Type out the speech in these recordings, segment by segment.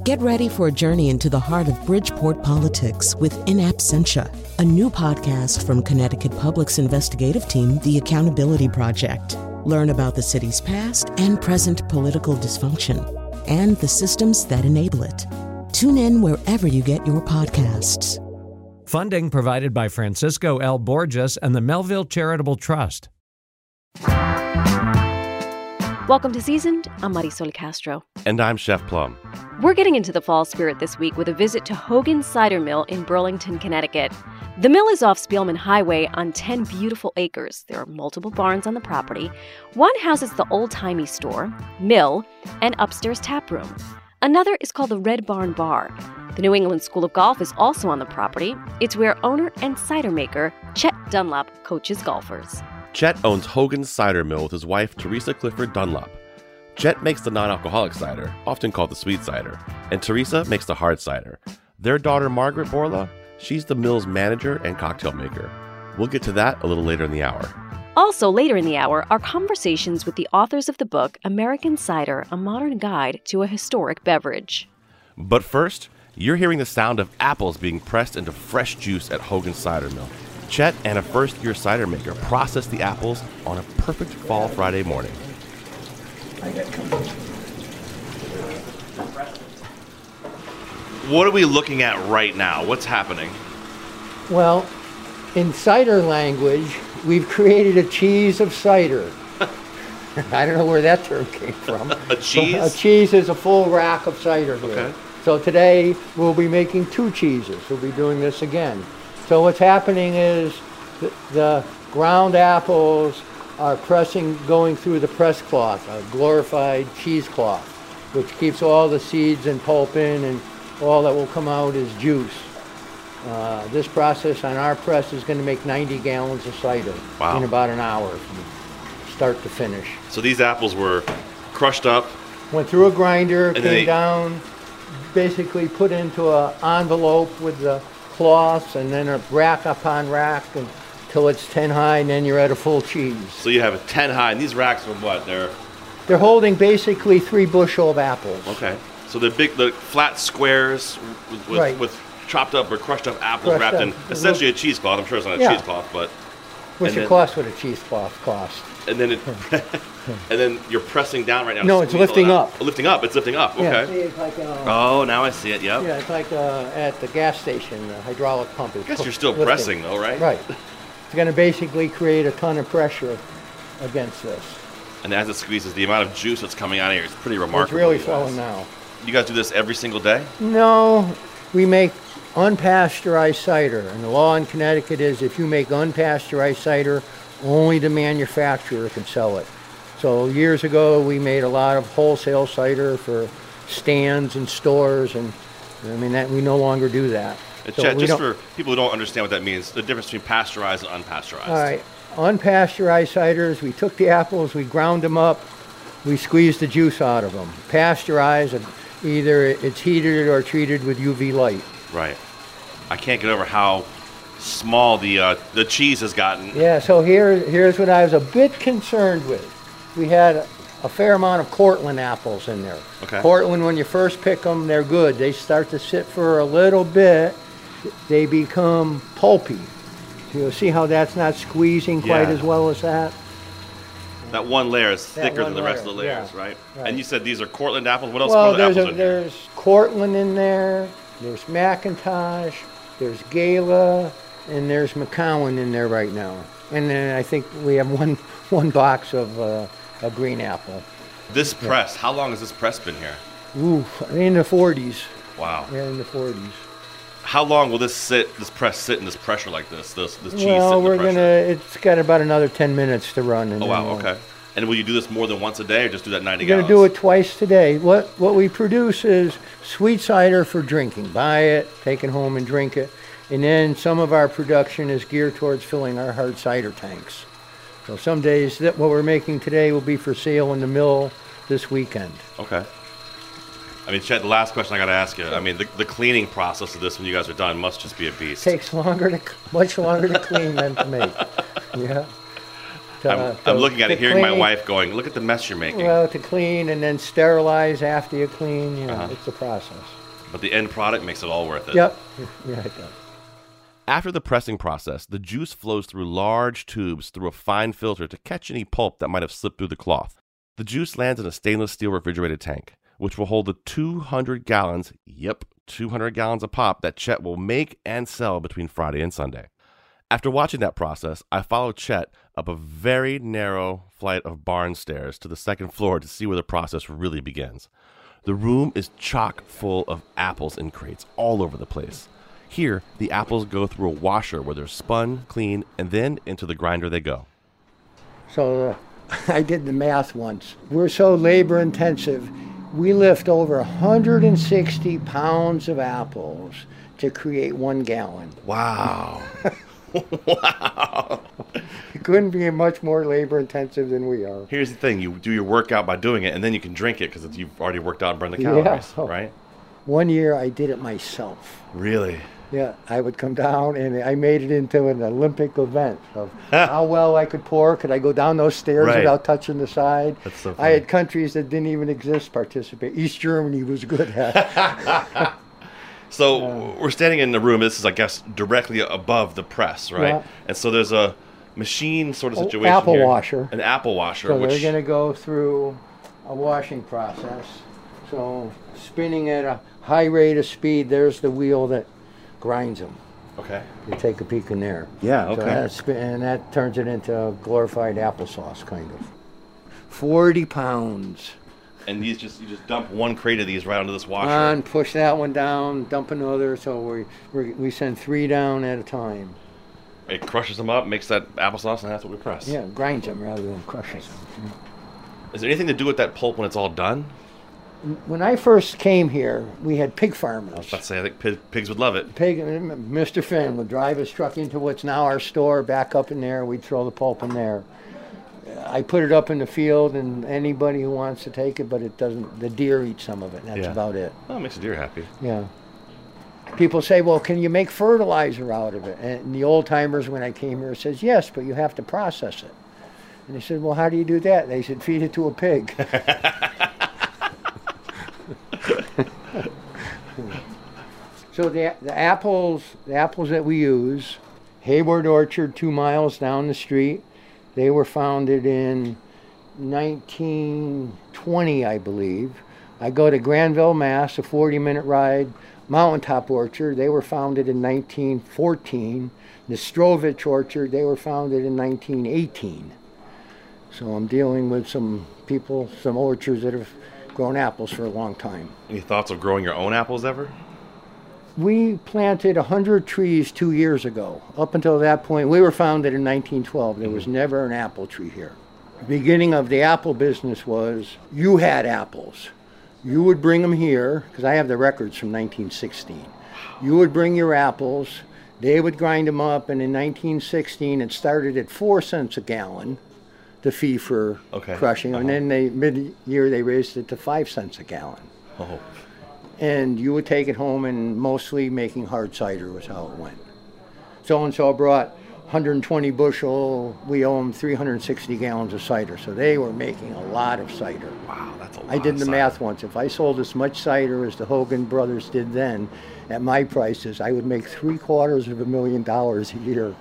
Get ready for a journey into the heart of Bridgeport politics with In Absentia, a new podcast from Connecticut Public's investigative team, The Accountability Project. Learn about the city's past and present political dysfunction and the systems that enable it. Tune in wherever you get your podcasts. Funding provided by Francisco L. Borges and the Melville Charitable Trust. Welcome to Seasoned. I'm Marisol Castro. And I'm Chef Plum. We're getting into the fall spirit this week with a visit to Hogan's Cider Mill in Burlington, Connecticut. The mill is off Spielman Highway on 10 beautiful acres. There are multiple barns on the property. One houses the old-timey store, mill, and upstairs tap room. Another is called the Red Barn Bar. The New England School of Golf is also on the property. It's where owner and cider maker Chet Dunlap coaches golfers. Chet owns Hogan's Cider Mill with his wife, Teresa Clifford Dunlap. Chet makes the non-alcoholic cider, often called the sweet cider, and Teresa makes the hard cider. Their daughter, Margaret Borla, she's the mill's manager and cocktail maker. We'll get to that a little later in the hour. Also later in the hour are conversations with the authors of the book, American Cider, A Modern Guide to a Historic Beverage. But first, you're hearing the sound of apples being pressed into fresh juice at Hogan's Cider Mill. Chet and a first-year cider maker process the apples on a perfect fall Friday morning. What are we looking at right now? What's happening? Well, in cider language, we've created a cheese of cider. I don't know where that term came from. A cheese? So a cheese is a full rack of cider here. Okay. So today, we'll be making 2 cheeses. We'll be doing this again. So what's happening is the ground apples are going through the press cloth, a glorified cheesecloth, which keeps all the seeds and pulp in, and all that will come out is juice. This process on our press is going to make 90 gallons of cider in about an hour from start to finish. So these apples were crushed up. Went through a grinder, And came down, basically put into an envelope with the cloths, and then a rack upon rack until it's 10 high, and then you're at a full cheese. So you have a 10 high, and these racks are what? They're holding basically 3 bushel of apples. Okay. So they're big, the flat squares with chopped up or crushed up apples wrapped in essentially a cheesecloth. I'm sure it's not a cheesecloth, but which it costs what a cheesecloth costs. And then and then you're pressing down right now. No, it's lifting up. Oh, lifting up. It's lifting up. Okay. Yeah, see, it's like, oh, now I see it. Yep. Yeah, it's like at the gas station, the hydraulic pump is. I guess you're still lifting. pressing though, right? Right. It's going to basically create a ton of pressure against this. And as it squeezes, the amount of juice that's coming out of here is pretty remarkable. It's really flowing now. You guys do this every single day? No, we make unpasteurized cider, and the law in Connecticut is if you make unpasteurized cider, only the manufacturer can sell it. So years ago, we made a lot of wholesale cider for stands and stores, and I mean that we no longer do that. Chet, just for people who don't understand what that means, the difference between pasteurized and unpasteurized. All right, unpasteurized ciders, we took the apples, we ground them up, we squeezed the juice out of them. Pasteurized, either it's heated or treated with UV light. Right. I can't get over how small the cheese has gotten. Yeah, so here's what I was a bit concerned with. We had a fair amount of Cortland apples in there. Okay. Cortland, when you first pick them, they're good. They start to sit for a little bit. They become pulpy. You'll see how that's not squeezing quite as well as that. That one layer is thicker than the rest of the layers, right? And you said these are Cortland apples. What else? Well, apples there's Cortland in there. There's McIntosh. There's Gala, and there's McCowan in there right now. And then I think we have one box of a green apple. This press, how long has this press been here? Ooh, in the 40s. Wow. Yeah, in the 40s. How long will this press sit in this pressure like this cheese sit in the pressure? It's got about another 10 minutes to run. Oh, wow, okay. And will you do this more than once a day or just do that 90 We're gallons? going to do it twice today. What we produce is sweet cider for drinking. Buy it, take it home and drink it. And then some of our production is geared towards filling our hard cider tanks. So some days, what we're making today will be for sale in the mill this weekend. Okay. I mean, Chet, the last question I got to ask you. I mean, the cleaning process of this when you guys are done must just be a beast. Takes much longer to clean than to make. Yeah. I'm looking at it, hearing my wife going, look at the mess you're making. Well, to clean and then sterilize after you clean, it's a process. But the end product makes it all worth it. Yep. Yeah, it does. After the pressing process, the juice flows through large tubes through a fine filter to catch any pulp that might have slipped through the cloth. The juice lands in a stainless steel refrigerated tank, which will hold the 200 gallons, 200 gallons of pop that Chet will make and sell between Friday and Sunday. After watching that process, I followed Chet up a very narrow flight of barn stairs to the second floor to see where the process really begins. The room is chock full of apples in crates all over the place. Here, the apples go through a washer where they're spun, cleaned, and then into the grinder they go. So I did the math once. We're so labor intensive. We lift over 160 pounds of apples to create 1 gallon. Wow. Wow. It couldn't be much more labor intensive than we are. Here's the thing. You do your workout by doing it, and then you can drink it because you've already worked out and burned the calories, right? One year I did it myself. Really? Yeah, I would come down and I made it into an Olympic event of how well I could pour. Could I go down those stairs without touching the side? That's so funny. I had countries that didn't even exist participate. East Germany was good at. So we're standing in the room. This is, I guess, directly above the press, right? Yeah. And so there's a machine sort of situation apple here. washer. An apple washer. So they're going to go through a washing process. So spinning at a high rate of speed, there's the wheel that grinds them. Okay. You take a peek in there. Yeah, okay. So and that turns it into glorified applesauce, kind of. 40 pounds. And you just dump one crate of these right onto this washer. Push that one down, dump another. So we send 3 down at a time. It crushes them up, makes that applesauce, and that's what we press. Yeah, grinds them rather than crushes them. Yeah. Is there anything to do with that pulp when it's all done? When I first came here, we had pig farmers. I was about to say, I think pigs would love it. Mr. Finn would drive his truck into what's now our store, back up in there, we'd throw the pulp in there. I put it up in the field, and anybody who wants to take it, but it doesn't, the deer eat some of it, and that's about it. Oh, it makes the deer happy. Yeah. People say, well, can you make fertilizer out of it? And the old timers, when I came here, says, yes, but you have to process it. And they said, well, how do you do that? They said, feed it to a pig. So the apples that we use, Hayward Orchard, 2 miles down the street, they were founded in 1920, I believe. I go to Granville, Mass., a 40-minute ride. Mountaintop Orchard, they were founded in 1914. The Strovich Orchard, they were founded in 1918. So I'm dealing with some people, some orchards that have grown apples for a long time. Any thoughts of growing your own apples ever? We planted 100 trees 2 years ago. Up until that point, we were founded in 1912. There was never an apple tree here. The beginning of the apple business was you had apples. You would bring them here, because I have the records from 1916. You would bring your apples, they would grind them up, and in 1916 it started at 4 cents a gallon, the fee for crushing, and then mid-year they raised it to 5 cents a gallon. Oh. And you would take it home, and mostly making hard cider was how it went. So-and-so brought 120 bushel, we owe them 360 gallons of cider. So they were making a lot of cider. Wow, that's a lot. I did the math once. If I sold as much cider as the Hogan brothers did then, at my prices, I would make $750,000 a year.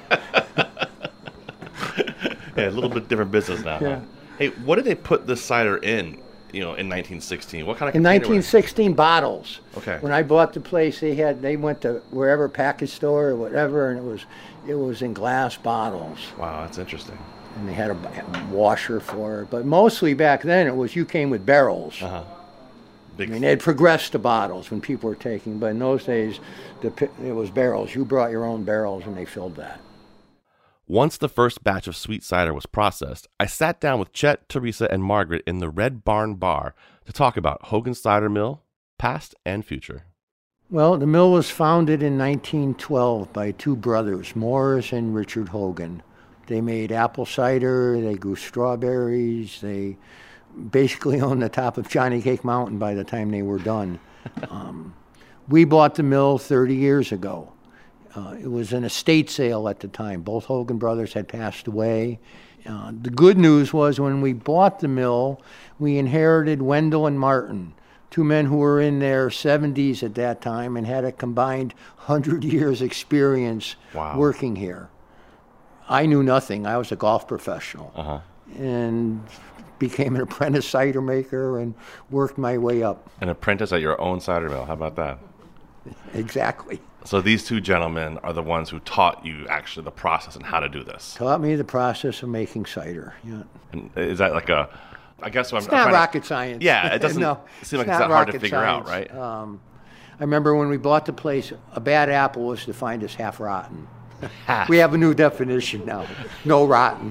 Yeah, a little bit different business now. Yeah. Huh? Hey, what did they put this cider in? In 1916, what kind of in 1916 bottles. Okay. When I bought the place, they went to wherever package store or whatever, and it was in glass bottles. Wow, that's interesting. And they had a washer for it, but mostly back then you came with barrels. They had progressed to bottles when people were taking, but in those days it was barrels. You brought your own barrels, and they filled that. Once the first batch of sweet cider was processed, I sat down with Chet, Teresa, and Margaret in the Red Barn Bar to talk about Hogan Cider Mill, past and future. Well, the mill was founded in 1912 by 2 brothers, Morris and Richard Hogan. They made apple cider, they grew strawberries, they basically owned the top of Johnny Cake Mountain by the time they were done. We bought the mill 30 years ago. It was an estate sale at the time. Both Hogan brothers had passed away, The good news was when we bought the mill, we inherited Wendell and Martin, two men who were in their 70s at that time and had a combined 100 years experience working here. I knew nothing. I was a golf professional and became an apprentice cider maker and worked my way up. An apprentice at your own cider mill. How about that? Exactly. So these two gentlemen are the ones who taught you actually the process and how to do this. Taught me the process of making cider. Yeah. And is that like a? I guess it's not rocket science. Yeah, it doesn't seem like it's that hard to figure out, right? I remember when we bought the place, a bad apple was defined as half rotten. We have a new definition now. No rotten.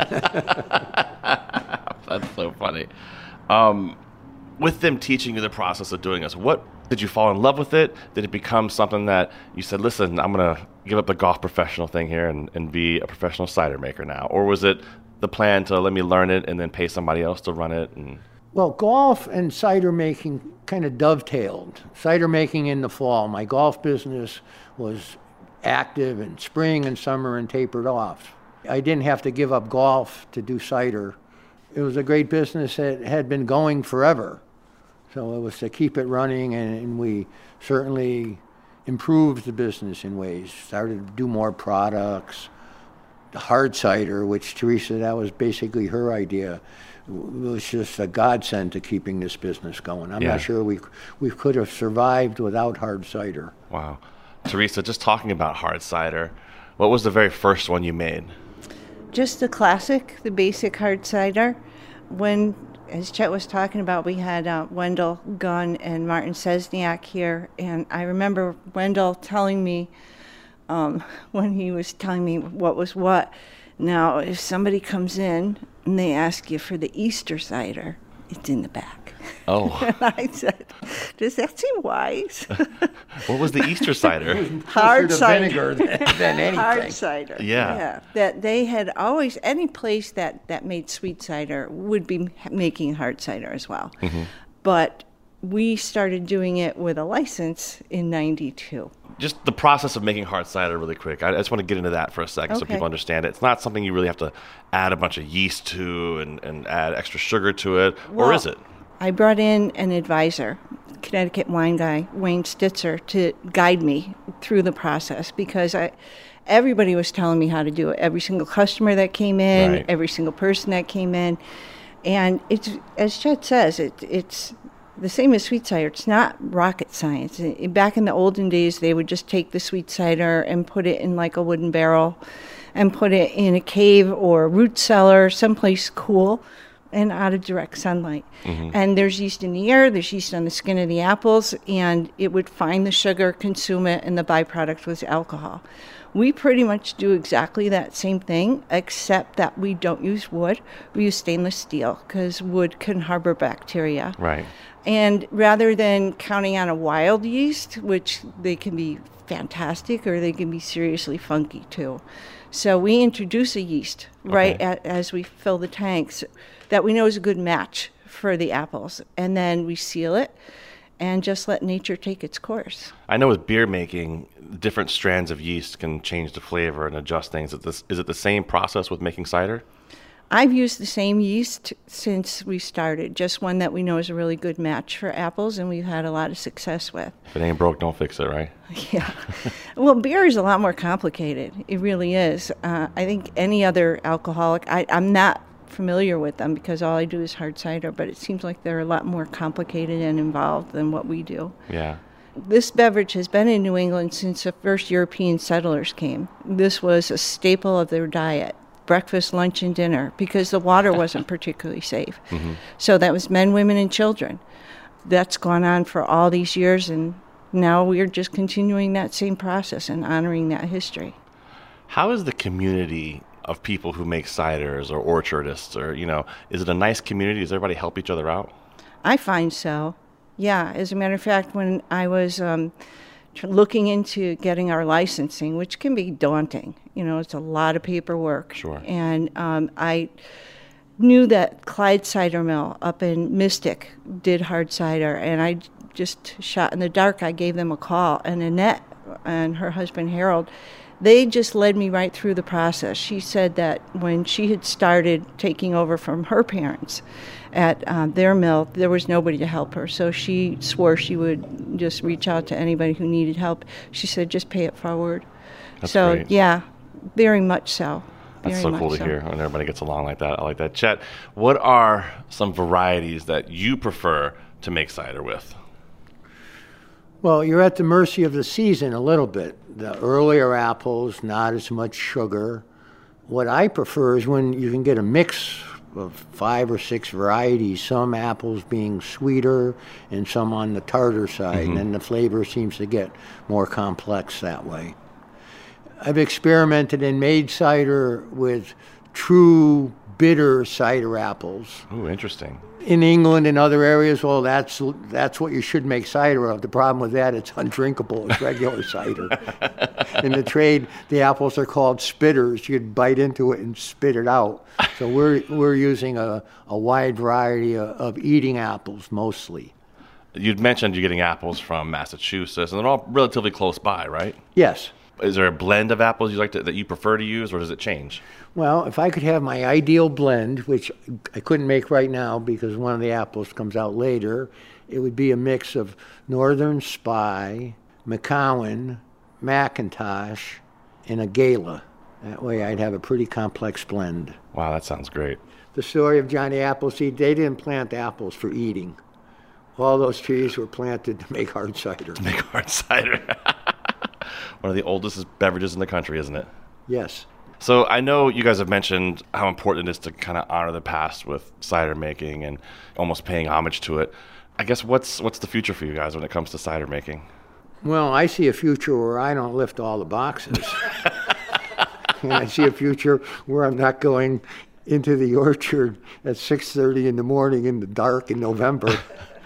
That's so funny. With them teaching you the process of doing this, what did you fall in love with it? Did it become something that you said, listen, I'm going to give up the golf professional thing here and be a professional cider maker now? Or was it the plan to let me learn it and then pay somebody else to run it? Well, golf and cider making kind of dovetailed. Cider making in the fall. My golf business was active in spring and summer and tapered off. I didn't have to give up golf to do cider. It was a great business that had been going forever. So it was to keep it running, and we certainly improved the business in ways. Started to do more products. The hard cider, which Teresa, that was basically her idea, was just a godsend to keeping this business going. I'm not sure we could have survived without hard cider. Wow. Teresa, just talking about hard cider, what was the very first one you made? Just the classic, the basic hard cider. When, as Chet was talking about, we had Wendell Gunn and Martin Sesniak here, and I remember Wendell telling me, when he was telling me what was what, now if somebody comes in and they ask you for the Easter cider, it's in the back. Oh. And I said, does that seem wise? What was the Easter cider? Hard cider. Vinegar than anything. Hard cider. Yeah. That they had always, any place that made sweet cider would be making hard cider as well. Mm-hmm. But we started doing it with a license in 92. Just the process of making hard cider really quick. I just want to get into that for a second so people understand it. It's not something you really have to add a bunch of yeast to and add extra sugar to it, or is it? I brought in an advisor, Connecticut wine guy, Wayne Stitzer, to guide me through the process because everybody was telling me how to do it. Every single customer that came in, every single person that came in. And it's, as Chet says, it's the same as sweet cider. It's not rocket science. Back in the olden days, they would just take the sweet cider and put it in like a wooden barrel and put it in a cave or a root cellar, someplace cool and out of direct sunlight. Mm-hmm. And there's yeast in the air, there's yeast on the skin of the apples, and it would find the sugar, consume it, and the byproduct was alcohol. We pretty much do exactly that same thing, except that we don't use wood. We use stainless steel because wood can harbor bacteria. Right. And rather than counting on a wild yeast, which they can be fantastic or they can be seriously funky too. So we introduce a yeast as we fill the tanks that we know is a good match for the apples. And then we seal it and just let nature take its course. I know with beer making, different strands of yeast can change the flavor and adjust things. Is it the same process with making cider? I've used the same yeast since we started, just one that we know is a really good match for apples, and we've had a lot of success with. If it ain't broke, don't fix it, right? Yeah. Well, beer is a lot more complicated. It really is. I think any other alcoholic, I'm not familiar with them because all I do is hard cider, but it seems like they're a lot more complicated and involved than what we do. Yeah. This beverage has been in New England since the first European settlers came. This was a staple of their diet. Breakfast, lunch, and dinner, because the water wasn't particularly safe. Mm-hmm. So that was men, women, and children. That's gone on for all these years, and now we're just continuing that same process and honoring that history. How is the community of people who make ciders or orchardists, or, is it a nice community? Does everybody help each other out? I find so. Yeah, as a matter of fact, when I was looking into getting our licensing, which can be daunting. It's a lot of paperwork. Sure. And I knew that Clyde Cider Mill up in Mystic did hard cider, and I just shot in the dark. I gave them a call, and Annette and her husband Harold, They just led me right through the process. She said that when she had started taking over from her parents at their mill, there was nobody to help her. So she swore she would just reach out to anybody who needed help. She said, just pay it forward. That's so, great. Yeah, very much so. That's so cool to hear when everybody gets along like that. I like that. Chet, what are some varieties that you prefer to make cider with? Well, you're at the mercy of the season a little bit. The earlier apples, not as much sugar. What I prefer is when you can get a mix of 5 or 6 varieties, some apples being sweeter and some on the tartar side, and then the flavor seems to get more complex that way. I've experimented and made cider with true bitter cider apples. Ooh, interesting. In England and other areas, well, that's what you should make cider of. The problem with that, it's undrinkable as regular cider. In the trade, the apples are called spitters. You'd bite into it and spit it out. So we're using a wide variety of eating apples mostly. You'd mentioned you're getting apples from Massachusetts, and they're all relatively close by, right? Yes. Is there a blend of apples you like that you prefer to use, or does it change? Well, if I could have my ideal blend, which I couldn't make right now because one of the apples comes out later, it would be a mix of Northern Spy, Macallan, McIntosh, and a Gala. That way I'd have a pretty complex blend. Wow, that sounds great. The story of Johnny Appleseed, they didn't plant apples for eating. All those trees were planted to make hard cider. To make hard cider. One of the oldest beverages in the country, isn't it? Yes. So I know you guys have mentioned how important it is to kind of honor the past with cider making and almost paying homage to it. I guess what's the future for you guys when it comes to cider making? Well, I see a future where I don't lift all the boxes. And I see a future where I'm not going into the orchard at 6:30 in the morning in the dark in November.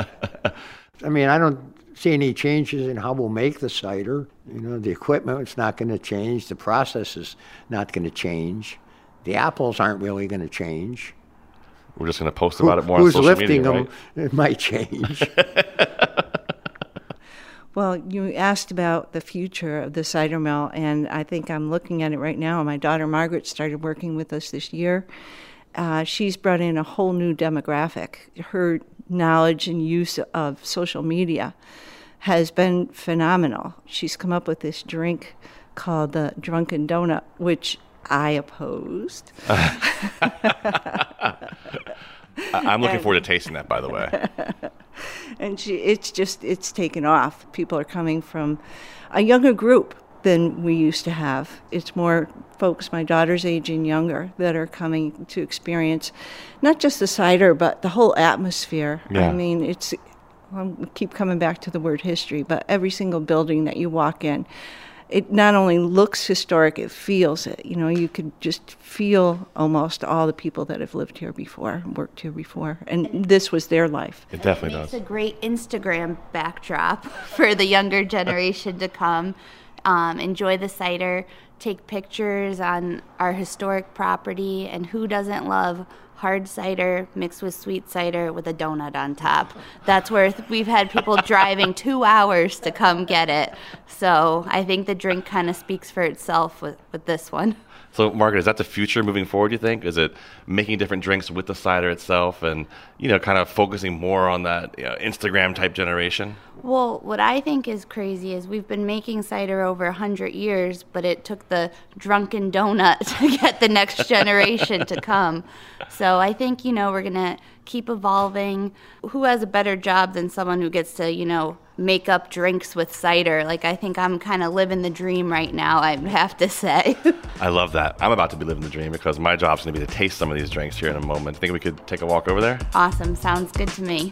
I mean, I don't see any changes in how we'll make the cider. You know, the equipment is not going to change. The process is not going to change. The apples aren't really going to change. We're just going to post about it more on social media, right? Who's lifting them? It might change. Well, you asked about the future of the cider mill, and I think I'm looking at it right now. My daughter Margaret started working with us this year. She's brought in a whole new demographic. Her knowledge and use of social media has been phenomenal. She's come up with this drink called the Drunken Donut, which I opposed. I'm looking forward to tasting that, by the way. And it's taken off. People are coming from a younger group than we used to have. It's more folks my daughter's age and younger that are coming to experience not just the cider, but the whole atmosphere. Yeah. I mean, I keep coming back to the word history, but every single building that you walk in, it not only looks historic, it feels it. You know, you could just feel almost all the people that have lived here before, worked here before, and this was their life. It definitely does. It's a great Instagram backdrop for the younger generation to come, enjoy the cider, take pictures on our historic property, and who doesn't love hard cider mixed with sweet cider with a donut on top. That's where we've had people driving 2 hours to come get it. So I think the drink kind of speaks for itself with this one. So, Margaret, is that the future moving forward, you think? Is it making different drinks with the cider itself and, kind of focusing more on that Instagram-type generation? Well, what I think is crazy is we've been making cider over 100 years, but it took the Drunken Donut to get the next generation to come. So I think, we're going to keep evolving. Who has a better job than someone who gets to, make up drinks with cider? Like, I think I'm kind of living the dream right now, I have to say. I love that. I'm about to be living the dream because my job's going to be to taste some of these drinks here in a moment. Think we could take a walk over there? Awesome. Sounds good to me.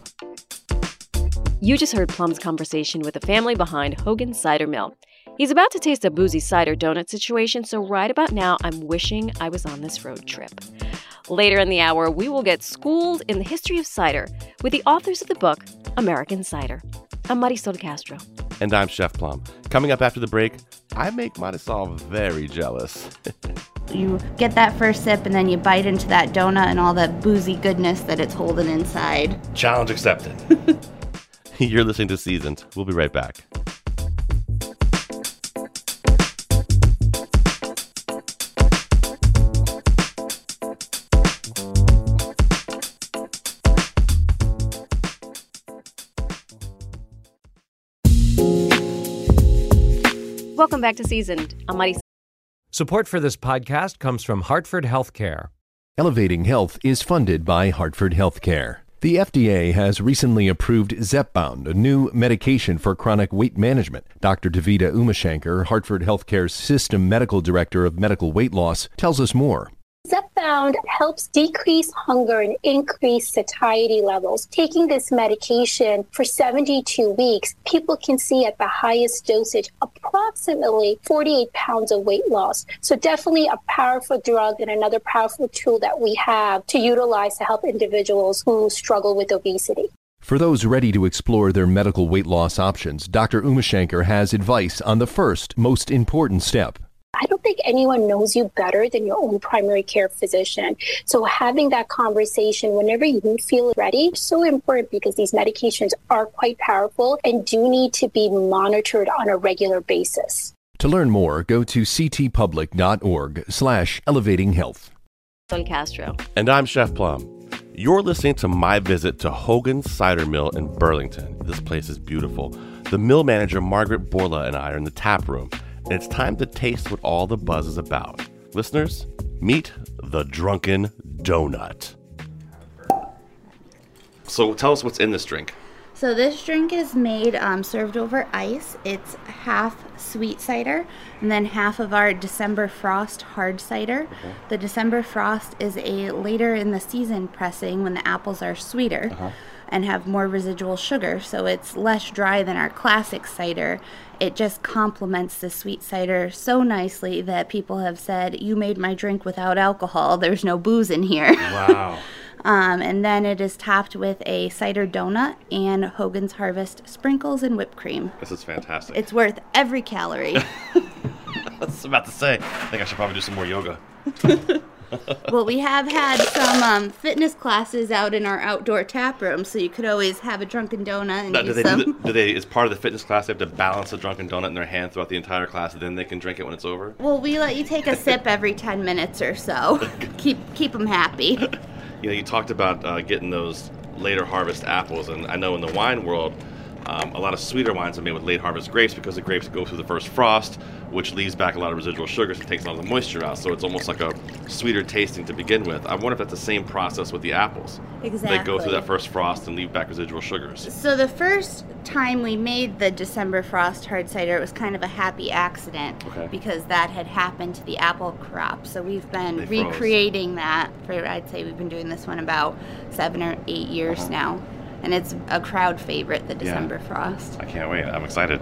You just heard Plum's conversation with the family behind Hogan's Cider Mill. He's about to taste a boozy cider donut situation, so right about now, I'm wishing I was on this road trip. Later in the hour, we will get schooled in the history of cider with the authors of the book, American Cider. I'm Marisol Castro. And I'm Chef Plum. Coming up after the break, I make Marisol very jealous. You get that first sip and then you bite into that donut and all that boozy goodness that it's holding inside. Challenge accepted. You're listening to Seasoned. We'll be right back. Welcome back to Seasoned. I'm Marisa. Support for this podcast comes from Hartford Healthcare. Elevating Health is funded by Hartford Healthcare. The FDA has recently approved Zepbound, a new medication for chronic weight management. Dr. Davida Umashankar, Hartford Healthcare's System Medical Director of Medical Weight Loss, tells us more. Zepbound helps decrease hunger and increase satiety levels. Taking this medication for 72 weeks, people can see at the highest dosage approximately 48 pounds of weight loss. So definitely a powerful drug and another powerful tool that we have to utilize to help individuals who struggle with obesity. For those ready to explore their medical weight loss options, Dr. Umashankar has advice on the first, most important step. I don't think anyone knows you better than your own primary care physician. So having that conversation whenever you feel ready is so important because these medications are quite powerful and do need to be monitored on a regular basis. To learn more, go to ctpublic.org/elevatinghealth. I'm Castro. And I'm Chef Plum. You're listening to my visit to Hogan's Cider Mill in Burlington. This place is beautiful. The mill manager, Margaret Borla, and I are in the tap room. And it's time to taste what all the buzz is about. Listeners, meet the Drunken Donut. So tell us what's in this drink. So this drink is made served over ice. It's half sweet cider and then half of our December Frost hard cider. Okay. The December Frost is a later in the season pressing when the apples are sweeter and have more residual sugar. So it's less dry than our classic cider. It just complements the sweet cider so nicely that people have said, you made my drink without alcohol. There's no booze in here. Wow. And then it is topped with a cider donut and Hogan's Harvest sprinkles and whipped cream. This is fantastic. It's worth every calorie. I was about to say, I think I should probably do some more yoga. Well, we have had some fitness classes out in our outdoor tap room, so you could always have a drunken donut and use some. Do they, as part of the fitness class, they have to balance a drunken donut in their hand throughout the entire class, and then they can drink it when it's over? Well, we let you take a sip every 10 minutes or so. Keep them happy. You know, you talked about getting those later harvest apples, and I know in the wine world, a lot of sweeter wines are made with late harvest grapes because the grapes go through the first frost, which leaves back a lot of residual sugars and takes a lot of the moisture out. So it's almost like a sweeter tasting to begin with. I wonder if that's the same process with the apples. Exactly. They go through that first frost and leave back residual sugars. So the first time we made the December Frost hard cider, it was kind of a happy accident because that had happened to the apple crop. So we've been recreating that for, I'd say we've been doing this one about 7 or 8 years now. And it's a crowd favorite, the December Frost. I can't wait. I'm excited.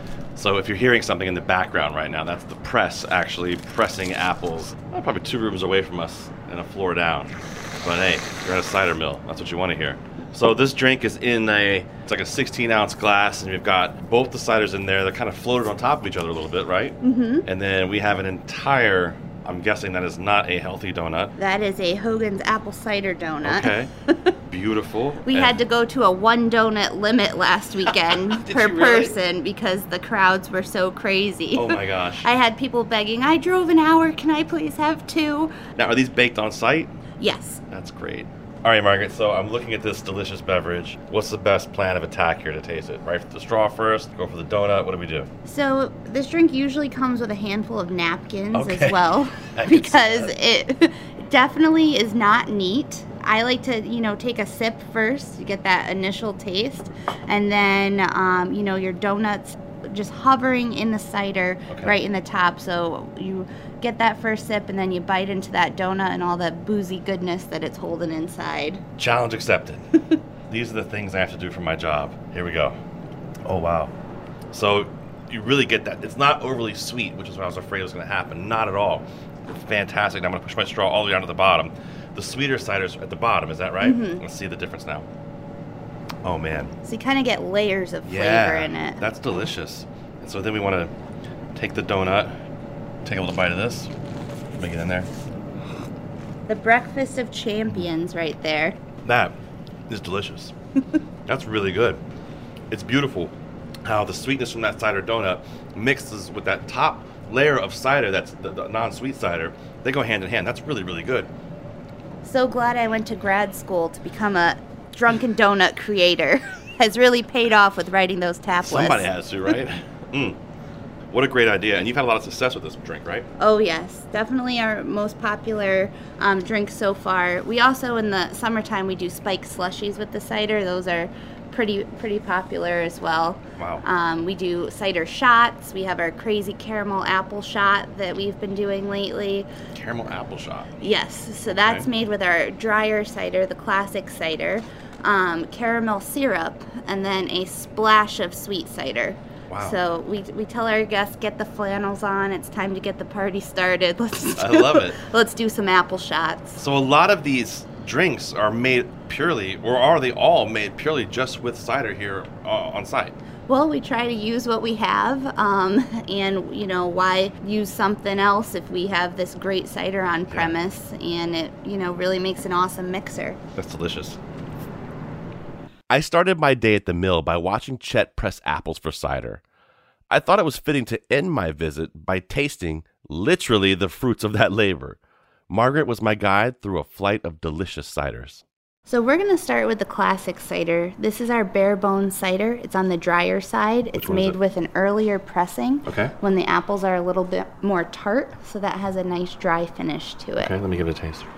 So if you're hearing something in the background right now, that's the press actually pressing apples. Probably 2 rooms away from us and a floor down. But hey, you're at a cider mill. That's what you want to hear. So this drink is in it's like a 16-ounce glass, and we've got both the ciders in there. They're kind of floated on top of each other a little bit, right? Mm-hmm. And then we have an entire, I'm guessing that is not a healthy donut. That is a Hogan's apple cider donut. Okay. Beautiful. We had to go to a 1 donut limit last weekend per person because the crowds were so crazy. Oh my gosh. I had people begging, I drove an hour, can I please have 2? Now, are these baked on site? Yes. That's great. All right, Margaret, so I'm looking at this delicious beverage. What's the best plan of attack here to taste it? Right for the straw first, go for the donut, what do we do? So this drink usually comes with a handful of napkins as well because it definitely is not neat. I like to, take a sip first to get that initial taste, and then, your donuts just hovering in the cider right in the top. So you get that first sip, and then you bite into that donut and all that boozy goodness that it's holding inside. Challenge accepted. These are the things I have to do for my job. Here we go. Oh, wow. So you really get that. It's not overly sweet, which is what I was afraid was going to happen. Not at all. It's fantastic. Now I'm going to push my straw all the way down to the bottom. The sweeter cider's at the bottom, is that right? Mm-hmm. Let's see the difference now. Oh, man. So you kind of get layers of flavor in it. That's delicious. And so then we want to take the donut, take a little bite of this, make it in there. The breakfast of champions right there. That is delicious. That's really good. It's beautiful how the sweetness from that cider donut mixes with that top layer of cider that's the non-sweet cider. They go hand in hand. That's really, really good. So glad I went to grad school to become a drunken donut creator. Has really paid off with writing those tap lists. Somebody has to, right? What a great idea. And you've had a lot of success with this drink, right? Oh, yes. Definitely our most popular drink so far. We also, in the summertime, we do spiked slushies with the cider. Those are pretty popular as well. Wow. We do cider shots. We have our crazy caramel apple shot that we've been doing lately. Caramel apple shot? Yes. So that's made with our drier cider, the classic cider, caramel syrup, and then a splash of sweet cider. Wow. So we tell our guests, get the flannels on. It's time to get the party started. I love it. Let's do some apple shots. So a lot of these drinks are made purely, or are they all made purely just with cider here on site? Well, we try to use what we have, and why use something else if we have this great cider on premise, and it really makes an awesome mixer. That's delicious. I started my day at the mill by watching Chet press apples for cider. I thought it was fitting to end my visit by tasting literally the fruits of that labor. Margaret was my guide through a flight of delicious ciders. So we're going to start with the classic cider. This is our bare bone cider. It's on the drier side. It's made with an earlier pressing when the apples are a little bit more tart, so that has a nice dry finish to it. Okay, let me give it a taste.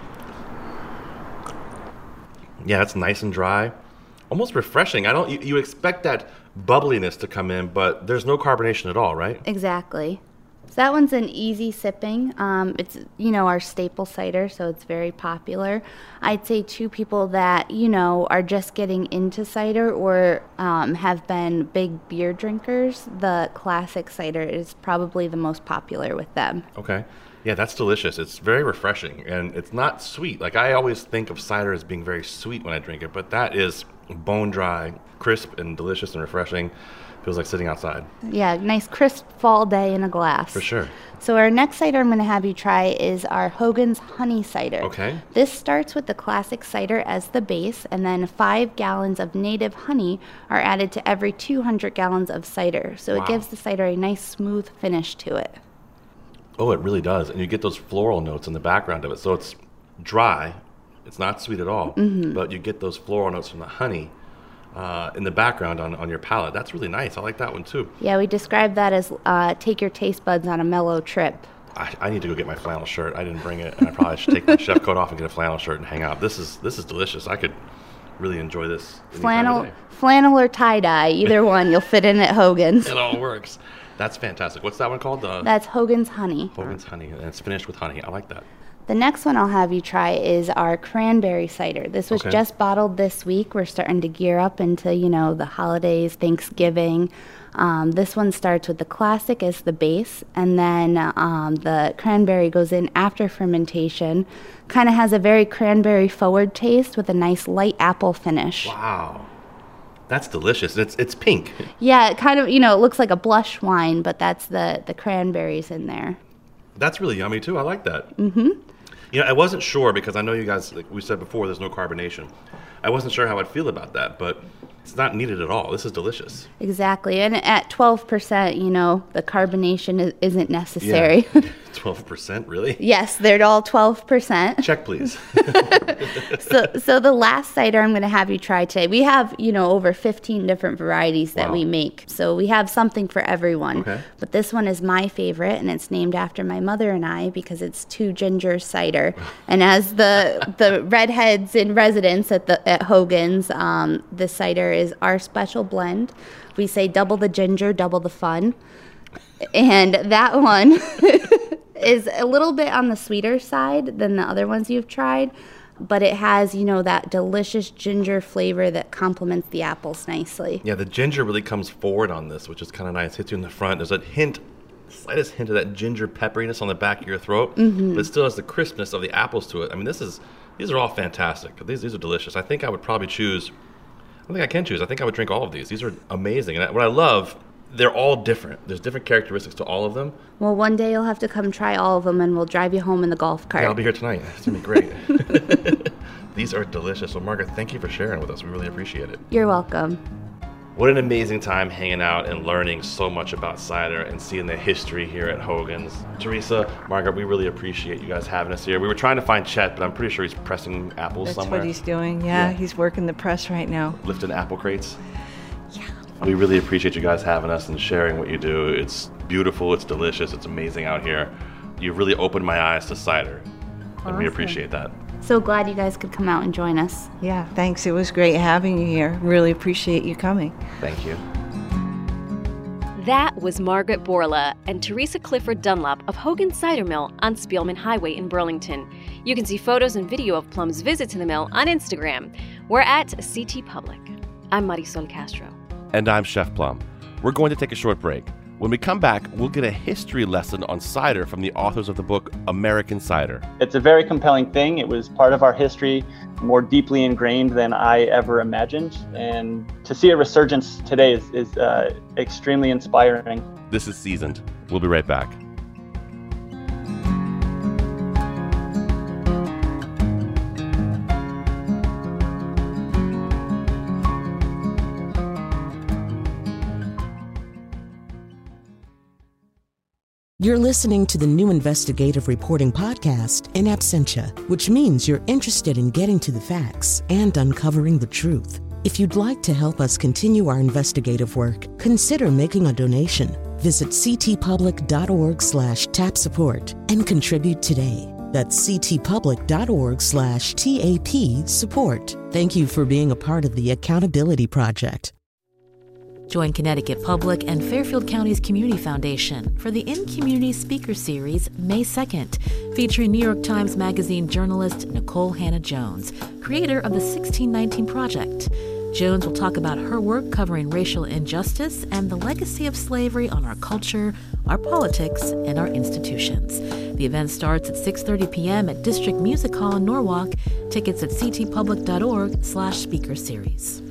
Yeah, it's nice and dry. Almost refreshing. You expect that bubbliness to come in, but there's no carbonation at all, right? Exactly. So that one's an easy sipping. It's, our staple cider, so it's very popular. I'd say to people that, are just getting into cider or have been big beer drinkers, the classic cider is probably the most popular with them. Okay. Yeah, that's delicious. It's very refreshing, and it's not sweet. Like, I always think of cider as being very sweet when I drink it, but that is bone dry, crisp, and delicious and refreshing. Feels like sitting outside. Yeah, nice crisp fall day in a glass. For sure. So our next cider I'm going to have you try is our Hogan's Honey Cider. Okay. This starts with the classic cider as the base, and then 5 gallons of native honey are added to every 200 gallons of cider. So it gives the cider a nice smooth finish to it. Oh, it really does. And you get those floral notes in the background of it. So it's dry. It's not sweet at all. Mm-hmm. But you get those floral notes from the honey in the background on your palate. That's really nice. I like that one too. Yeah, we describe that as take your taste buds on a mellow trip. I need to go get my flannel shirt. I didn't bring it, and I probably should take my chef coat off and get a flannel shirt and hang out. This is delicious. I could really enjoy this. Flannel or tie-dye, either one. You'll fit in at Hogan's. It all works. That's fantastic. What's that one called? That's Hogan's Honey. Hogan's Honey, and it's finished with honey. I like that. The next one I'll have you try is our cranberry cider. This was just bottled this week. We're starting to gear up into, the holidays, Thanksgiving. This one starts with the classic as the base, and then the cranberry goes in after fermentation. Kind of has a very cranberry forward taste with a nice light apple finish. Wow. That's delicious. It's pink. Yeah, it kind of, it looks like a blush wine, but that's the cranberries in there. That's really yummy too. I like that. Mm-hmm. I wasn't sure because I know you guys, like we said before, there's no carbonation. I wasn't sure how I'd feel about that, but it's not needed at all. This is delicious. Exactly. And at 12%, the carbonation isn't necessary. Yeah. 12%, really? Yes, they're all 12%. Check, please. So the last cider I'm going to have you try today, we have, over 15 different varieties that we make. So we have something for everyone. Okay. But this one is my favorite, and it's named after my mother and I because it's 2 ginger cider. And as the redheads in residence at Hogan's, this cider is our special blend. We say double the ginger, double the fun. And that one is a little bit on the sweeter side than the other ones you've tried, but it has, that delicious ginger flavor that complements the apples nicely. Yeah, the ginger really comes forward on this, which is kind of nice. Hits you in the front. There's a slightest hint of that ginger pepperiness on the back of your throat, but it still has the crispness of the apples to it. I mean, these are all fantastic. These are delicious. I think I would probably choose. I don't think I can choose. I think I would drink all of these. These are amazing. And what I love, they're all different. There's different characteristics to all of them. Well, one day you'll have to come try all of them, and we'll drive you home in the golf cart. Yeah, I'll be here tonight. It's going to be great. These are delicious. So, Margaret, thank you for sharing with us. We really appreciate it. You're welcome. What an amazing time hanging out and learning so much about cider and seeing the history here at Hogan's. Teresa, Margaret, we really appreciate you guys having us here. We were trying to find Chet, but I'm pretty sure he's pressing apples somewhere. That's what he's doing. Yeah, he's working the press right now. Lifting apple crates. Yeah. We really appreciate you guys having us and sharing what you do. It's beautiful, it's delicious, it's amazing out here. You've really opened my eyes to cider, and we appreciate that. So glad you guys could come out and join us. Yeah, thanks. It was great having you here. Really appreciate you coming. Thank you. That was Margaret Borla and Teresa Clifford Dunlop of Hogan Cider Mill on Spielman Highway in Burlington. You can see photos and video of Plum's visit to the mill on Instagram. We're at CT Public. I'm Marisol Castro. And I'm Chef Plum. We're going to take a short break. When we come back, we'll get a history lesson on cider from the authors of the book American Cider. It's a very compelling thing. It was part of our history, more deeply ingrained than I ever imagined. And to see a resurgence today is extremely inspiring. This is Seasoned. We'll be right back. You're listening to the new investigative reporting podcast, In Absentia, which means you're interested in getting to the facts and uncovering the truth. If you'd like to help us continue our investigative work, consider making a donation. Visit ctpublic.org/tap support and contribute today. That's ctpublic.org/TAP support. Thank you for being a part of the Accountability Project. Join Connecticut Public and Fairfield County's Community Foundation for the In Community Speaker Series May 2nd, featuring New York Times Magazine journalist Nicole Hannah-Jones, creator of the 1619 Project. Jones will talk about her work covering racial injustice and the legacy of slavery on our culture, our politics, and our institutions. The event starts at 6:30 p.m. at District Music Hall in Norwalk. Tickets at ctpublic.org/speaker series.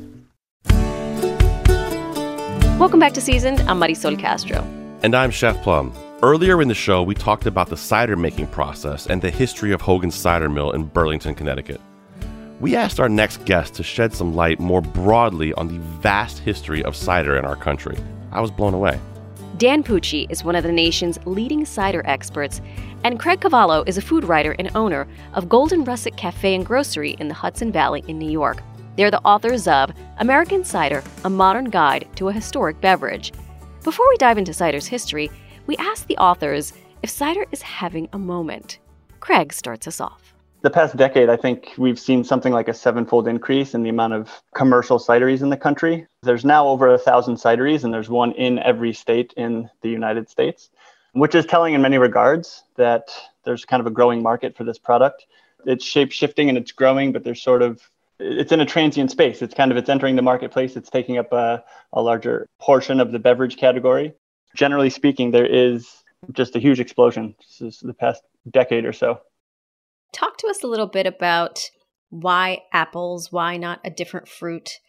Welcome back to Seasoned. I'm Marisol Castro. And I'm Chef Plum. Earlier in the show, we talked about the cider making process and the history of Hogan's Cider Mill in Burlington, Connecticut. We asked our next guest to shed some light more broadly on the vast history of cider in our country. I was blown away. Dan Pucci is one of the nation's leading cider experts, and Craig Cavallo is a food writer and owner of Golden Russet Cafe and Grocery in the Hudson Valley in New York. They're the authors of American Cider, A Modern Guide to a Historic Beverage. Before we dive into cider's history, we asked the authors if cider is having a moment. Craig starts us off. The past decade, I think we've seen something like a 7-fold increase in the amount of commercial cideries in the country. There's now over 1,000 cideries, and there's one in every state in the United States, which is telling in many regards that there's kind of a growing market for this product. It's shape-shifting and it's growing, but it's in a transient space. It's entering the marketplace. It's taking up a larger portion of the beverage category. Generally speaking, there is just a huge explosion. This is the past decade or so. Talk to us a little bit about why apples, why not a different fruit?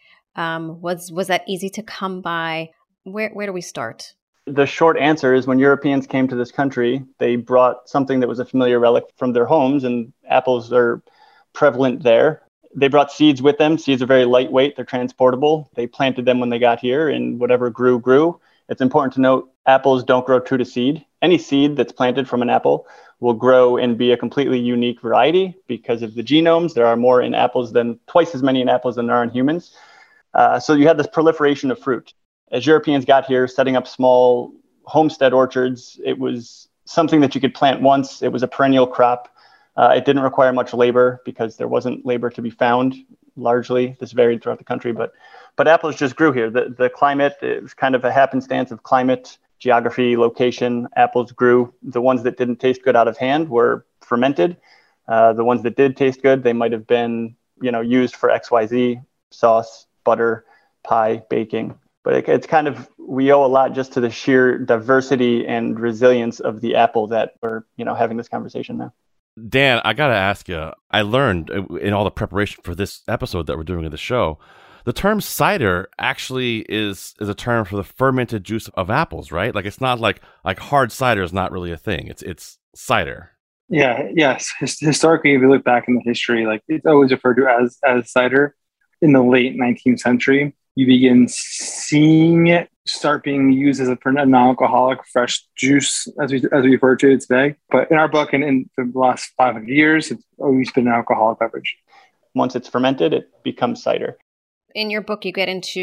Was that easy to come by? Where do we start? The short answer is when Europeans came to this country, they brought something that was a familiar relic from their homes, and apples are prevalent there. They brought seeds with them. Seeds are very lightweight. They're transportable. They planted them when they got here, and whatever grew. It's important to note apples don't grow true to seed. Any seed that's planted from an apple will grow and be a completely unique variety because of the genomes. There are more in apples twice as many in apples than there are in humans. So you had this proliferation of fruit. As Europeans got here, setting up small homestead orchards, it was something that you could plant once. It was a perennial crop. It didn't require much labor because there wasn't labor to be found. Largely, this varied throughout the country, but apples just grew here. The climate, it was kind of a happenstance of climate, geography, location. Apples grew. The ones that didn't taste good out of hand were fermented. The ones that did taste good, they might have been, used for XYZ, sauce, butter, pie, baking. But it's we owe a lot just to the sheer diversity and resilience of the apple that we're, having this conversation now. Dan, I got to ask you, I learned in all the preparation for this episode that we're doing of the show, the term cider actually is a term for the fermented juice of apples, right? Like, it's not like hard cider is not really a thing. It's cider. Yeah, yes. Historically, if you look back in the history, it's always referred to as cider. In the late 19th century, you begin seeing it start being used as a non-alcoholic fresh juice, as we refer to it today. But in our book and in the last 500 years, it's always been an alcoholic beverage. Once it's fermented, it becomes cider. In your book, you get into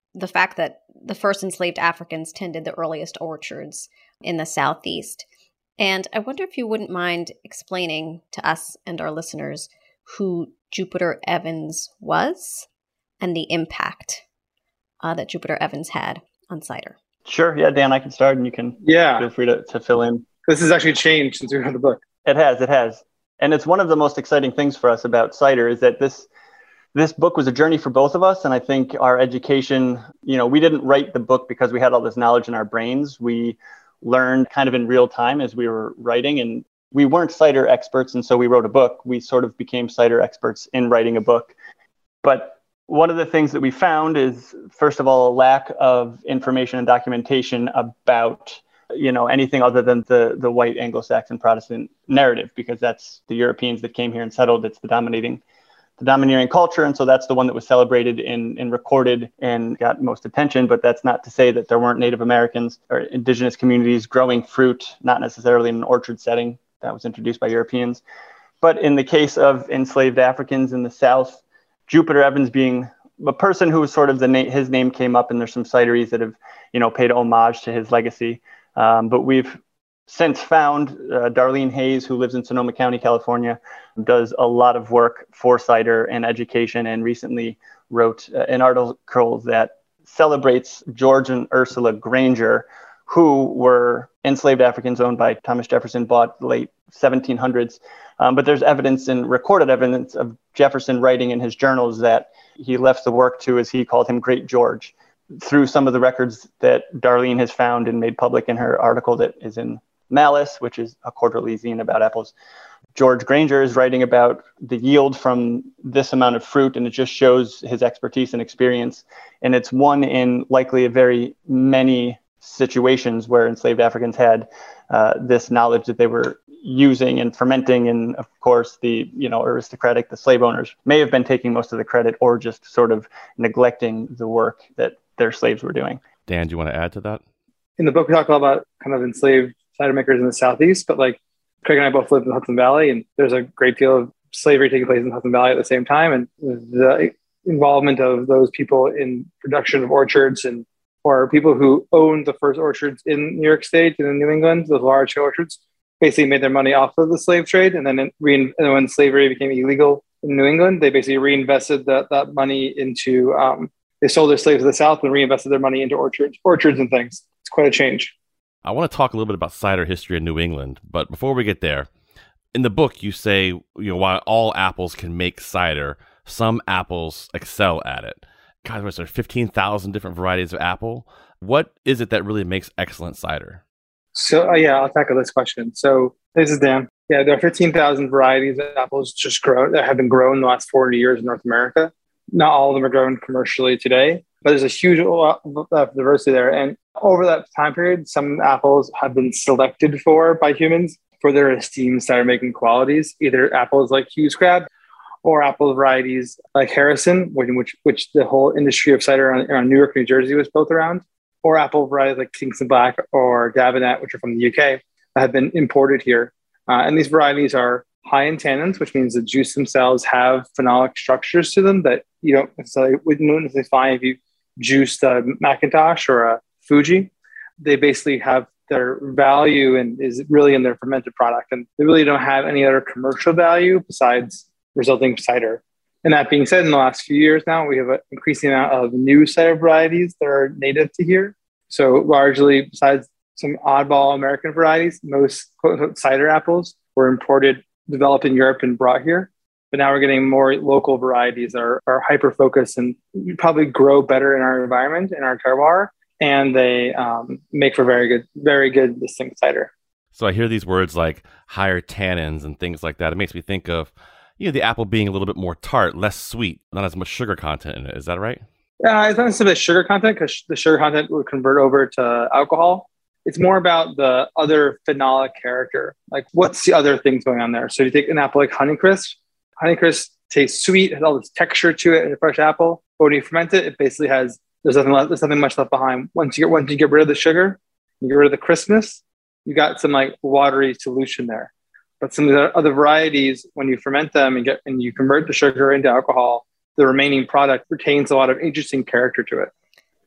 the fact that the first enslaved Africans tended the earliest orchards in the Southeast. And I wonder if you wouldn't mind explaining to us and our listeners who Jupiter Evans was and the impact that Jupiter Evans had on cider. Sure. Yeah, Dan, I can start and you can feel free to fill in. This has actually changed since we read the book. It has. And it's one of the most exciting things for us about cider is that this book was a journey for both of us. And I think our education, we didn't write the book because we had all this knowledge in our brains. We learned kind of in real time as we were writing, and we weren't cider experts. And so we wrote a book. We sort of became cider experts in writing a book. But one of the things that we found is, first of all, a lack of information and documentation about, anything other than the white Anglo-Saxon Protestant narrative, because that's the Europeans that came here and settled. It's the domineering culture. And so that's the one that was celebrated and recorded and got most attention. But that's not to say that there weren't Native Americans or indigenous communities growing fruit, not necessarily in an orchard setting. That was introduced by Europeans. But in the case of enslaved Africans in the South, Jupiter Evans being a person who was sort of his name came up, and there's some cideries that have, paid homage to his legacy. But we've since found Darlene Hayes, who lives in Sonoma County, California, does a lot of work for cider and education, and recently wrote an article that celebrates George and Ursula Granger, who were enslaved Africans owned by Thomas Jefferson, bought late 1700s. But there's recorded evidence of Jefferson writing in his journals that he left the work to, as he called him, Great George, through some of the records that Darlene has found and made public in her article that is in Malice, which is a quarterly zine about apples. George Granger is writing about the yield from this amount of fruit, and it just shows his expertise and experience. And it's one in likely a very many situations where enslaved Africans had this knowledge that they were using and fermenting. And of course, the aristocratic, the slave owners may have been taking most of the credit or just sort of neglecting the work that their slaves were doing. Dan, do you want to add to that? In the book, we talk a lot about kind of enslaved cider makers in the Southeast, but like Craig and I both lived in the Hudson Valley, and there's a great deal of slavery taking place in the Hudson Valley at the same time. And the involvement of those people in production of orchards or people who owned the first orchards in New York State and in New England, those large orchards, basically made their money off of the slave trade. And then when slavery became illegal in New England, they basically reinvested that money into, they sold their slaves to the South and reinvested their money into orchards and things. It's quite a change. I want to talk a little bit about cider history in New England, but before we get there, in the book you say, while all apples can make cider, some apples excel at it. God, was there 15,000 different varieties of apple? What is it that really makes excellent cider? So, I'll tackle this question. So, this is Dan. Yeah, there are 15,000 varieties of apples that have been grown in the last 40 years in North America. Not all of them are grown commercially today, but there's a huge diversity there. And over that time period, some apples have been selected by humans for their esteemed cider-making qualities, either apples like Hughes Crab or apple varieties like Harrison, which the whole industry of cider around New York, New Jersey was built around, or apple varieties like Kingston Black or Davenet, which are from the UK, that have been imported here. And these varieties are high in tannins, which means the juice themselves have phenolic structures to them that you don't necessarily find if you juiced a Macintosh or a Fuji. They basically have their value and is really in their fermented product. And they really don't have any other commercial value besides resulting cider. And that being said, in the last few years now, we have an increasing amount of new cider varieties that are native to here. So largely, besides some oddball American varieties, most quote-unquote cider apples were imported, developed in Europe and brought here. But now we're getting more local varieties that are hyper-focused and probably grow better in our environment, in our terroir, and they make for very good distinct cider. So I hear these words like higher tannins and things like that. It makes me think of the apple being a little bit more tart, less sweet, not as much sugar content in it. Is that right? It's not necessarily sugar content, because the sugar content would convert over to alcohol. It's more about the other phenolic character. Like, what's the other things going on there? So you take an apple like Honeycrisp. Honeycrisp tastes sweet, has all this texture to it in a fresh apple. But when you ferment it, it basically there's nothing much left behind. Once you get rid of the sugar, you get rid of the crispness, you got some like watery solution there. But some of the other varieties, when you ferment them and you convert the sugar into alcohol, the remaining product retains a lot of interesting character to it.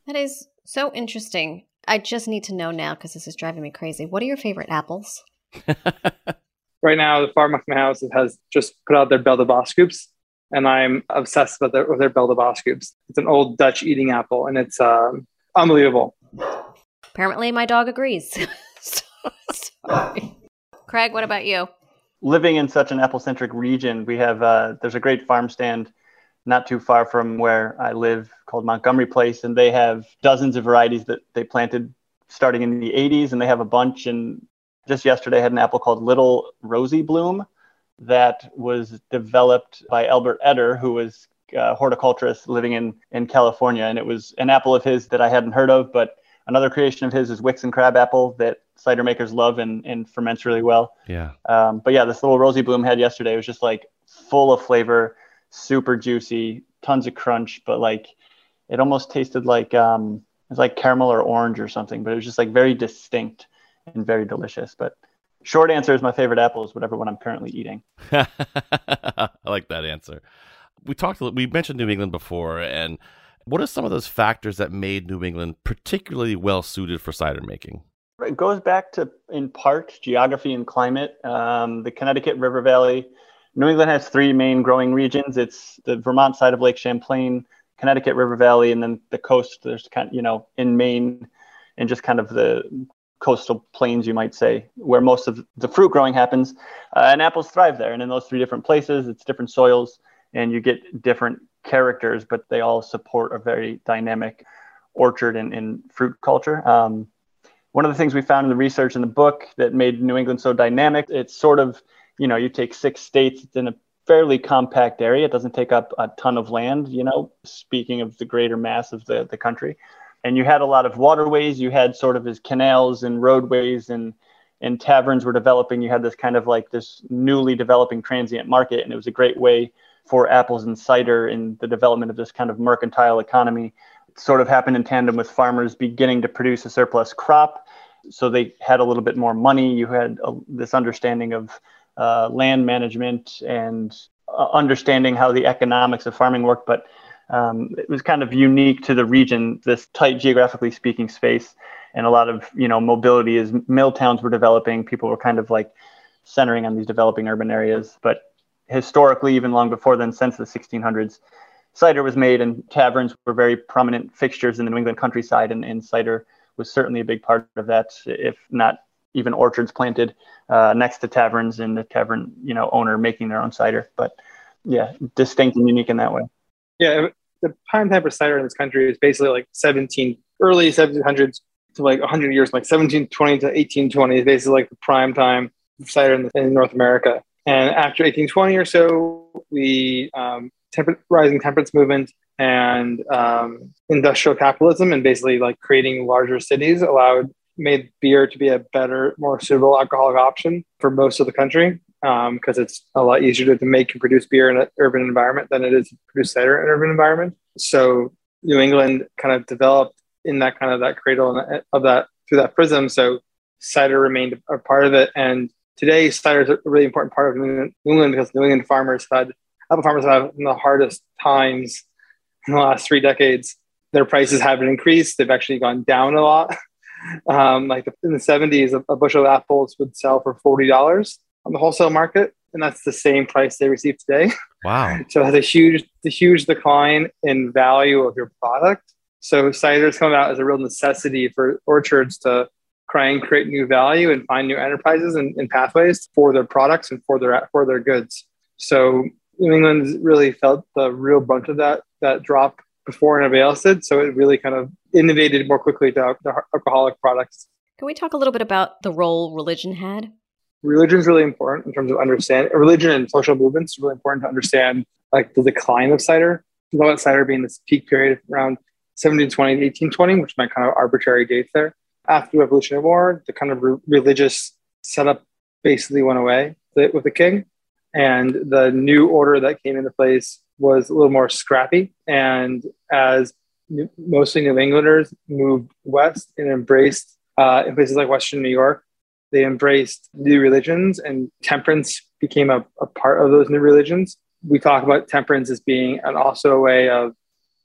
That is so interesting. I just need to know now because this is driving me crazy. What are your favorite apples? Right now, the farm of my house has just put out their Belle de Bos scoops, and I'm obsessed with their Belle de Bos scoops. It's an old Dutch eating apple, and it's unbelievable. Apparently, my dog agrees. Sorry. Craig, what about you? Living in such an apple-centric region, we have there's a great farm stand not too far from where I live called Montgomery Place, and they have dozens of varieties that they planted starting in the 80s, and they have a bunch. And just yesterday I had an apple called Little Rosy Bloom that was developed by Albert Eder, who was a horticulturist living in California. And it was an apple of his that I hadn't heard of, but another creation of his is Wixon Crab apple that cider makers love and ferments really well. Yeah. But yeah, this Little Rosy Bloom had yesterday was just like full of flavor, super juicy, tons of crunch, but like it almost tasted like it's like caramel or orange or something, but it was just like very distinct and very delicious. But short answer is my favorite apple is whatever one I'm currently eating. I like that answer. We mentioned New England before, and what are some of those factors that made New England particularly well suited for cider making? It goes back to, in part, geography and climate. The Connecticut River Valley. New England has three main growing regions. It's the Vermont side of Lake Champlain, Connecticut River Valley, and then the coast. There's kind of, in Maine, and just kind of the coastal plains, you might say, where most of the fruit growing happens. And apples thrive there. And in those three different places, it's different soils, and you get different characters, but they all support a very dynamic orchard and fruit culture. One of the things we found in the research in the book that made New England so dynamic, it's sort of, you take 6 states, it's in a fairly compact area. It doesn't take up a ton of land, speaking of the greater mass of the country. And you had a lot of waterways. You had sort of as canals and roadways and taverns were developing. You had this kind of like this newly developing transient market. And it was a great way for apples and cider in the development of this kind of mercantile economy. It sort of happened in tandem with farmers beginning to produce a surplus crop. So they had a little bit more money. You had this understanding of land management and understanding how the economics of farming worked. But it was kind of unique to the region, this tight, geographically speaking space, and a lot of, mobility as mill towns were developing. People were kind of like centering on these developing urban areas. But historically, even long before then, since the 1600s, cider was made, and taverns were very prominent fixtures in the New England countryside, and cider was certainly a big part of that, if not even orchards planted next to taverns and the tavern, owner making their own cider. But yeah, distinct and unique in that way. Yeah, the prime time for cider in this country is basically like early 1700s to like 100 years, like 1720 to 1820 is basically like the prime time for cider in North America. And after 1820 or so, the rising temperance movement and industrial capitalism and basically like creating larger cities made beer to be a better, more suitable alcoholic option for most of the country, because it's a lot easier to make and produce beer in an urban environment than it is to produce cider in an urban environment. So New England kind of developed in that kind of that cradle of that through that prism. So cider remained a part of it. And today, cider is a really important part of New England because New England apple farmers have had the hardest times in the last 3 decades. Their prices haven't increased. They've actually gone down a lot. In the 70s, a bushel of apples would sell for $40 on the wholesale market, and that's the same price they receive today. Wow! So it has a huge decline in value of your product. So cider has come out as a real necessity for orchards to try and create new value and find new enterprises and pathways for their products and for their goods. So New England's really felt the real brunt of that drop before anybody else did. So it really kind of innovated more quickly to alcoholic products. Can we talk a little bit about the role religion had? Religion is really important in terms of understanding. Religion and social movements is really important to understand like the decline of cider. Think about cider being this peak period around 1720 to 1820, which might kind of arbitrary dates there. After the Revolutionary War, the kind of religious setup basically went away with the king. And the new order that came into place was a little more scrappy. And as mostly New Englanders moved west and embraced, in places like Western New York, they embraced new religions, and temperance became a part of those new religions. We talk about temperance as being also a way of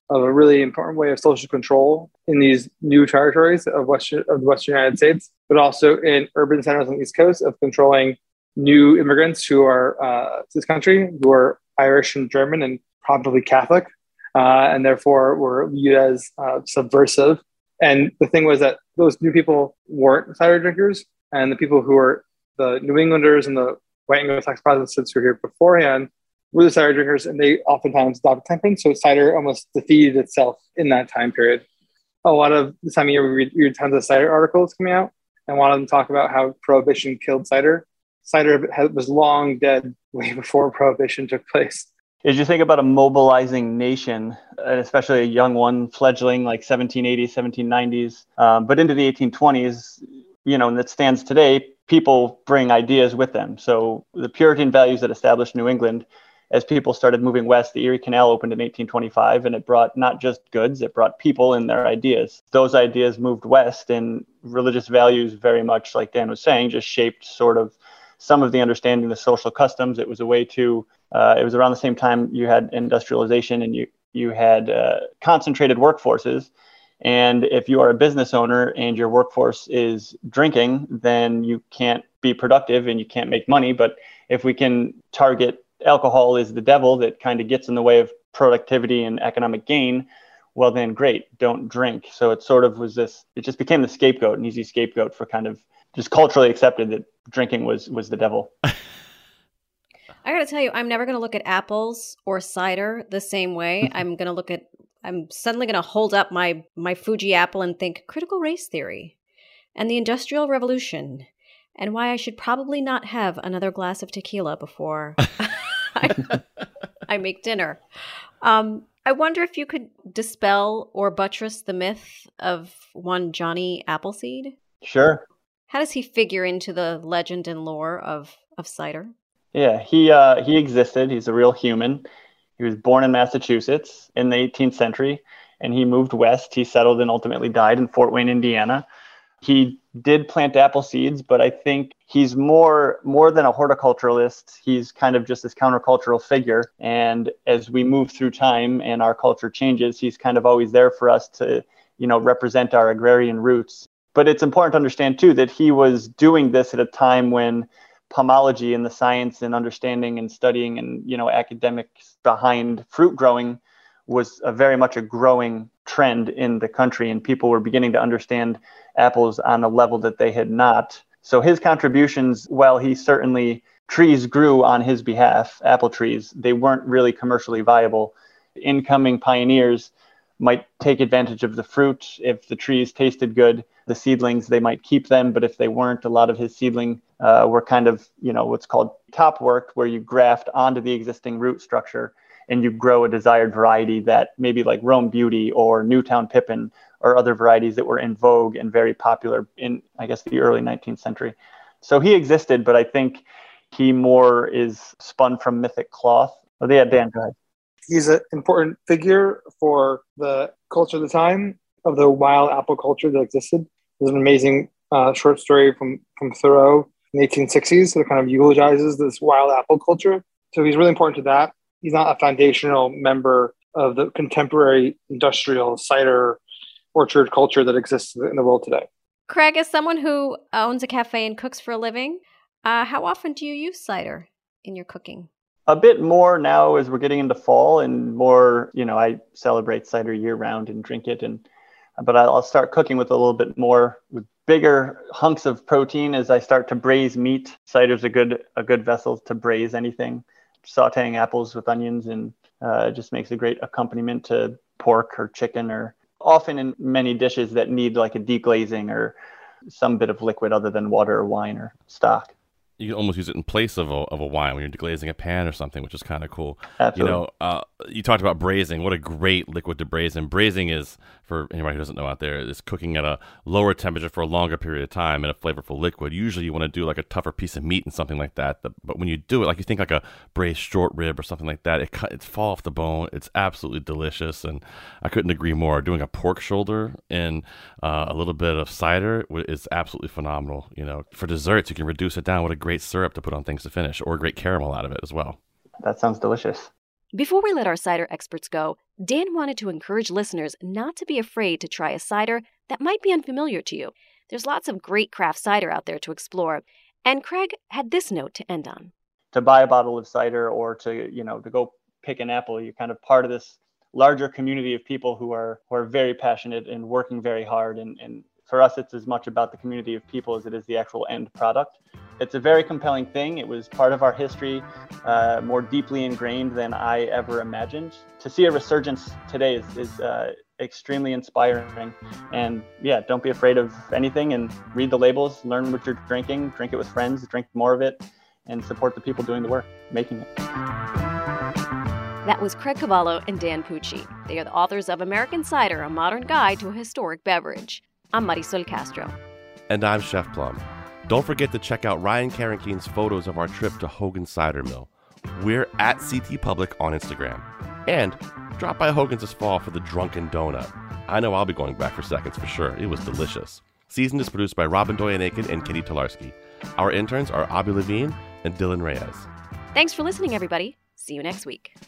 of a really important way of social control in these new territories of the Western United States, but also in urban centers on the East Coast of controlling new immigrants who are to this country, who are Irish and German and probably Catholic, and therefore were viewed as subversive. And the thing was that those new people weren't cider drinkers, and the people who were the New Englanders and the white Anglo-Saxon Protestants who were here beforehand were the cider drinkers, and they oftentimes adopted temperance. So cider almost defeated itself in that time period. A lot of the time of year, we read tons of cider articles coming out, and a lot of them talk about how Prohibition killed cider. Cider was long dead way before Prohibition took place. As you think about a mobilizing nation, and especially a young one, fledgling like 1780s, 1790s, but into the 1820s, and that stands today, people bring ideas with them. So the Puritan values that established New England, as people started moving west, the Erie Canal opened in 1825, and it brought not just goods, it brought people and their ideas. Those ideas moved west, and religious values, very much like Dan was saying, just shaped sort of some of the understanding of social customs. It was a way to, it was around the same time you had industrialization and you had concentrated workforces. And if you are a business owner and your workforce is drinking, then you can't be productive and you can't make money. But if we can target alcohol is the devil that kind of gets in the way of productivity and economic gain, well then great, don't drink. So it sort of was this, it just became the scapegoat, an easy scapegoat for kind of just culturally accepted that drinking was the devil. I got to tell you, I'm never going to look at apples or cider the same way. I'm suddenly going to hold up my Fuji apple and think critical race theory and the Industrial Revolution and why I should probably not have another glass of tequila before I make dinner. I wonder if you could dispel or buttress the myth of one Johnny Appleseed. Sure. How does he figure into the legend and lore of cider? Yeah, he existed. He's a real human. He was born in Massachusetts in the 18th century, and he moved west. He settled and ultimately died in Fort Wayne, Indiana. He did plant apple seeds, but I think he's more than a horticulturalist. He's kind of just this countercultural figure. And as we move through time and our culture changes, he's kind of always there for us to, represent our agrarian roots. But it's important to understand, too, that he was doing this at a time when pomology and the science and understanding and studying and, academics behind fruit growing was very much a growing trend in the country, and people were beginning to understand apples on a level that they had not. So his contributions, while trees grew on his behalf, apple trees, they weren't really commercially viable. Incoming pioneers might take advantage of the fruit. If the trees tasted good, the seedlings, they might keep them. But if they weren't, a lot of his seedling were kind of, what's called top work, where you graft onto the existing root structure and you grow a desired variety that maybe like Rome Beauty or Newtown Pippin or other varieties that were in vogue and very popular in, I guess, the early 19th century. So he existed, but I think he more is spun from mythic cloth. Oh, yeah, Dan, go ahead. He's an important figure for the culture of the time, of the wild apple culture that existed. There's an amazing short story from Thoreau in the 1860s that kind of eulogizes this wild apple culture. So he's really important to that. He's not a foundational member of the contemporary industrial cider orchard culture that exists in the world today. Craig, as someone who owns a cafe and cooks for a living, how often do you use cider in your cooking? A bit more now as we're getting into fall, and more, I celebrate cider year round and drink it. But I'll start cooking with a little bit more, with bigger hunks of protein as I start to braise meat. Cider's a good vessel to braise anything. Sauteing apples with onions and just makes a great accompaniment to pork or chicken, or often in many dishes that need like a deglazing or some bit of liquid other than water or wine or stock. You can almost use it in place of a wine when you're deglazing a pan or something, which is kind of cool. Absolutely. You talked about braising. What a great liquid to braise in. Braising is, for anybody who doesn't know out there, is cooking at a lower temperature for a longer period of time in a flavorful liquid. Usually you want to do like a tougher piece of meat and something like that. But when you do it, like you think like a braised short rib or something like that, it falls off the bone. It's absolutely delicious. And I couldn't agree more. Doing a pork shoulder in a little bit of cider is absolutely phenomenal. For desserts, you can reduce it down with a great syrup to put on things to finish, or a great caramel out of it as well. That sounds delicious. Before we let our cider experts go, Dan wanted to encourage listeners not to be afraid to try a cider that might be unfamiliar to you. There's lots of great craft cider out there to explore. And Craig had this note to end on. To buy a bottle of cider or to go pick an apple, you're kind of part of this larger community of people who are very passionate and working very hard. And for us, it's as much about the community of people as it is the actual end product. It's a very compelling thing. It was part of our history, more deeply ingrained than I ever imagined. To see a resurgence today is extremely inspiring. And yeah, don't be afraid of anything and read the labels, learn what you're drinking, drink it with friends, drink more of it, and support the people doing the work, making it. That was Craig Cavallo and Dan Pucci. They are the authors of American Cider, A Modern Guide to a Historic Beverage. I'm Marisol Castro. And I'm Chef Plum. Don't forget to check out Ryan Karankine's photos of our trip to Hogan's Cider Mill. We're at CT Public on Instagram. And drop by Hogan's this fall for the Drunken Donut. I know I'll be going back for seconds for sure. It was delicious. Season is produced by Robin Doyen-Aiken and Kitty Tolarski. Our interns are Abby Levine and Dylan Reyes. Thanks for listening, everybody. See you next week.